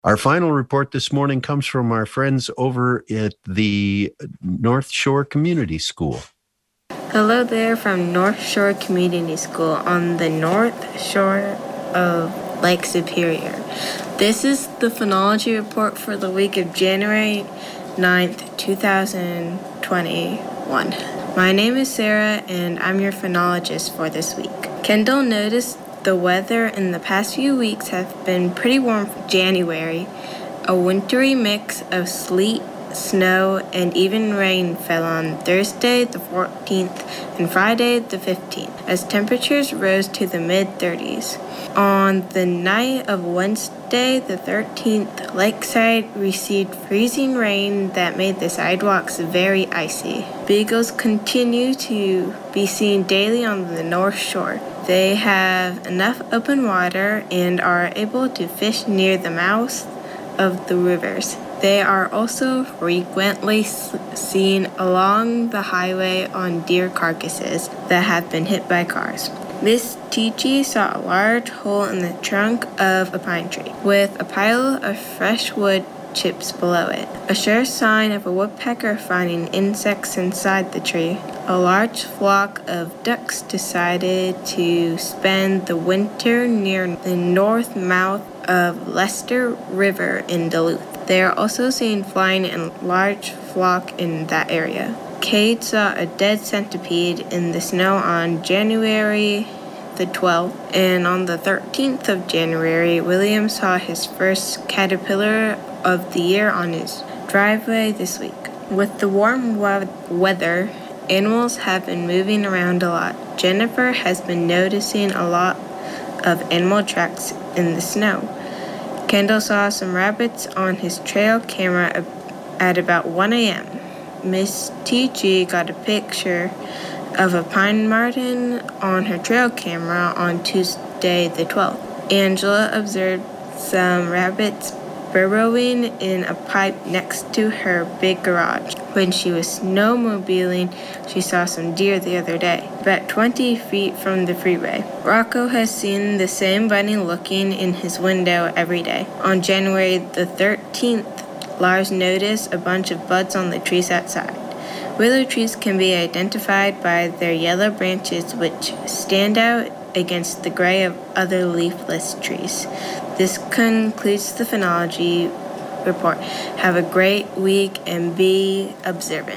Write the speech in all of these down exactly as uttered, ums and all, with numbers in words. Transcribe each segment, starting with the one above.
Our final report this morning comes from our friends over at the North Shore Community School. Hello there from North Shore Community School on the North Shore of Lake Superior. This is the phenology report for the week of January ninth, twenty twenty-one. My name is Sarah, and I'm your phenologist for this week. Kendall noticed the weather in the past few weeks have been pretty warm for January. A wintry mix of sleet, snow, and even rain fell on Thursday the fourteenth and Friday the fifteenth, as temperatures rose to the mid-thirties. On the night of Wednesday the thirteenth, Lakeside received freezing rain that made the sidewalks very icy. Beagles continue to be seen daily on the North Shore. They have enough open water and are able to fish near the mouth of the rivers. They are also frequently seen along the highway on deer carcasses that have been hit by cars. Miss T-G saw a large hole in the trunk of a pine tree, with a pile of fresh wood chips below it, a sure sign of a woodpecker finding insects inside the tree. A large flock of ducks decided to spend the winter near the north mouth of Lester River in Duluth. They are also seen flying in a large flock in that area. Cade saw a dead centipede in the snow on January the twelfth, and on the thirteenth of January, William saw his first caterpillar of the year on his driveway this week. With the warm we- weather, animals have been moving around a lot. Jennifer has been noticing a lot of animal tracks in the snow. Kendall saw some rabbits on his trail camera at about one a.m. Miss T G got a picture of a pine marten on her trail camera on Tuesday the twelfth. Angela observed some rabbits burrowing in a pipe next to her big garage. When she was snowmobiling, she saw some deer the other day, about twenty feet from the freeway. Rocco has seen the same bunny looking in his window every day. On January the thirteenth, Lars noticed a bunch of buds on the trees outside. Willow trees can be identified by their yellow branches, which stand out against the gray of other leafless trees. This concludes the phenology report. Have a great week and be observant.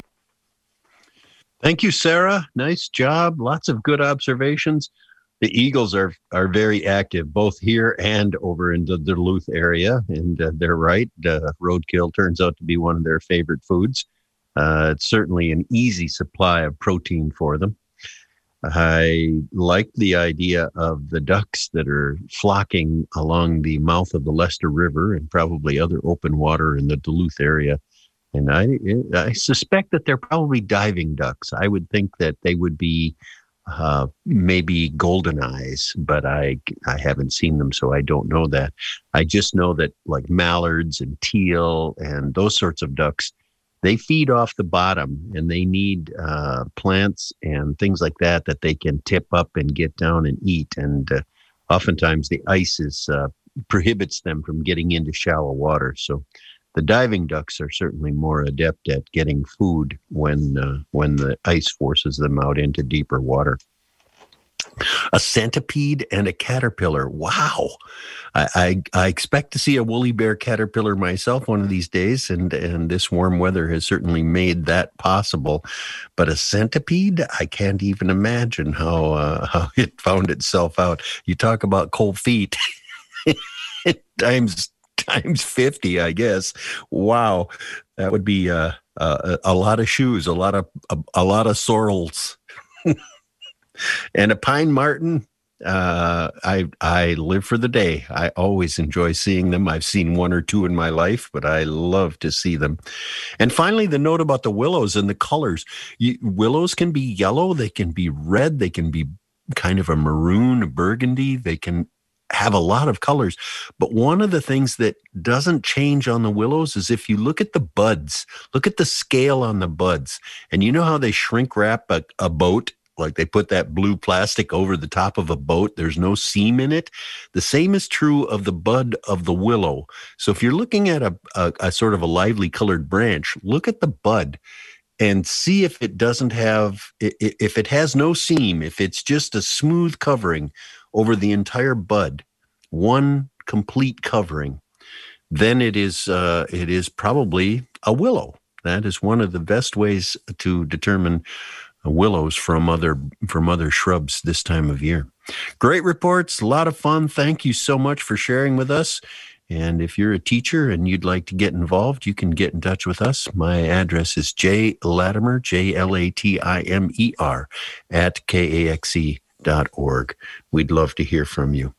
Thank you, Sarah. Nice job. Lots of good observations. The eagles are are very active, both here and over in the Duluth area. And uh, they're right. Uh, roadkill turns out to be one of their favorite foods. Uh, it's certainly an easy supply of protein for them. I like the idea of the ducks that are flocking along the mouth of the Lester River and probably other open water in the Duluth area. And I, I suspect that they're probably diving ducks. I would think that they would be uh, maybe golden eyes, but I, I haven't seen them, so I don't know that. I just know that like mallards and teal and those sorts of ducks, they feed off the bottom, and they need uh, plants and things like that that they can tip up and get down and eat. And uh, oftentimes the ice is, uh, prohibits them from getting into shallow water. So the diving ducks are certainly more adept at getting food when uh, when the ice forces them out into deeper water. A centipede and a caterpillar. Wow. I, I, I expect to see a woolly bear caterpillar myself one of these days, and, and this warm weather has certainly made that possible. But a centipede, I can't even imagine how, uh, how it found itself out. You talk about cold feet. times times fifty, I guess. Wow. That would be uh, uh, a lot of shoes, a lot of, a, a lot of sorrels. And a pine marten, uh, I I live for the day. I always enjoy seeing them. I've seen one or two in my life, but I love to see them. And finally, the note about the willows and the colors. You, willows can be yellow. They can be red. They can be kind of a maroon, a burgundy. They can have a lot of colors. But one of the things that doesn't change on the willows is if you look at the buds, look at the scale on the buds. And you know how they shrink wrap a, a boat? like they put that blue plastic over the top of a boat. There's no seam in it. The same is true of the bud of the willow. So if you're looking at a, a, a sort of a lively colored branch, look at the bud and see if it doesn't have, if it has no seam, if it's just a smooth covering over the entire bud, one complete covering, then it is uh, it is probably a willow. That is one of the best ways to determine willows from other from other shrubs this time of year. Great reports, a lot of fun. Thank you so much for sharing with us. And if you're a teacher and you'd like to get involved, you can get in touch with us. My address is J Latimer, J L A T I M E R, at K A X E dot org. We'd love to hear from you.